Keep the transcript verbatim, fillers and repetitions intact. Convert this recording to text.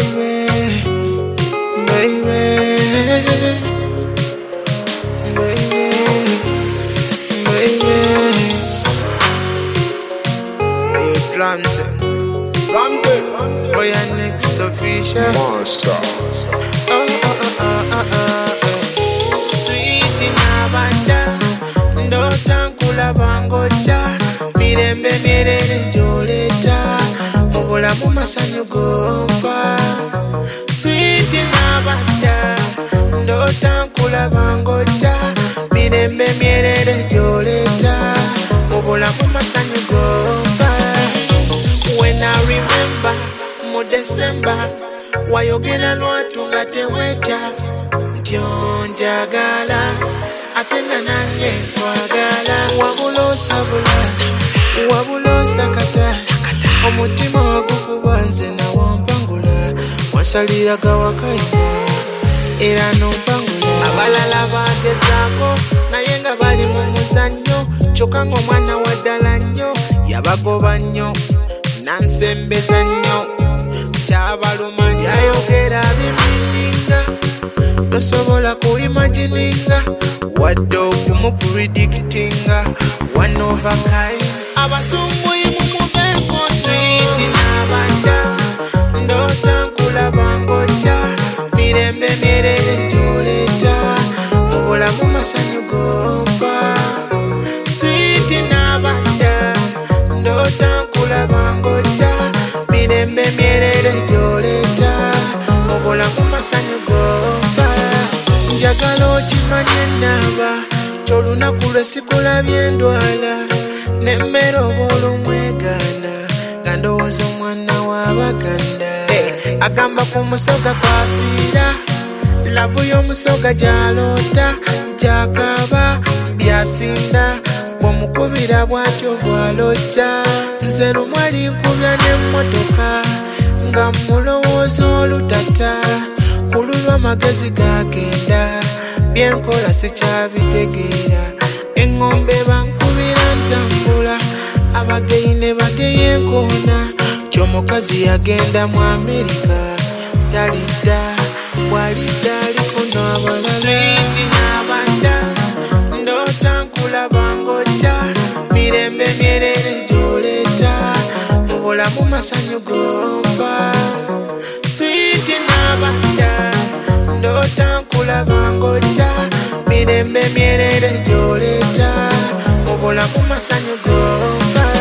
baby, baby, baby. Hey, Ramsey, Ramsey, boy, your next official monster. Oh, oh, oh, oh, oh, oh, oh. Sweet in Abanda, ndota nkulaba ng'ojja, mirembe mirere gy'oleeta, mu bulamu masanyu gompa. Sweet in Abanda, ndota nkulaba ng'ojja, mirembe mirere gy'oleeta, mu bulamu masanyu gompa. When I remember mu December, wayogera lwatu nga teweta nti onjagala ate nga nange nkwagala. Wabula osabula, wabula osakata, omutima wagukuba nze nawampangula, wasalira gawakayima era nompangula. Abalala bagezaako naye nga bali mu muzannyo, kyokka ng'omwana waddala nnyo yabagoba nnyo nansembeza nnyo. Kyabaluma yayogera bimininga, tosobola kuimagininga wadde okumupredikitinga. One of a kind, abasumbuyi mumubeeko. Sweet n'abanda, ndota nkulaba ng'ojja, mirembe mirere gy'oleeta, mu bulamu masanyu gompa. Sweet n'abanda, ndota nkulaba ng'ojja, mirembe mirere gy'oleeta, mu bulamu masanyu gompa. Njagala okimanye nnaaba, ky'olunaku lwe sikulabye ndwala, n'emmere oba olumwegaana, nga ndowooza omwana w'Abaganda. Agamba ku musoga kwafiira, lavu y'omusoga gy'aloota, gy'akaaba byasinda, bw'omukubira bw'atyo bw'alojja. Nze lumu alinkubya n'emmotoka, nga mulowooza olutata, ku lulwa amagezi gagenda, byenkola sikyabitegeera. Eŋŋombe bankubira ntambula, abageyi ne bageya enkoona, ky'omukazi yagenda mu Amerika, talidda bw'alidda alifuna abalala. Sweet n'abanda, ndota nkulaba ng'ojja, mirembe mirere gy'oleeta, mu bulamu masanyu gompa. Sweet n'abanda, ndota nkulaba ng'ojja, mirembe mirere gy'oleeta, mu bulamu masanyu gompa.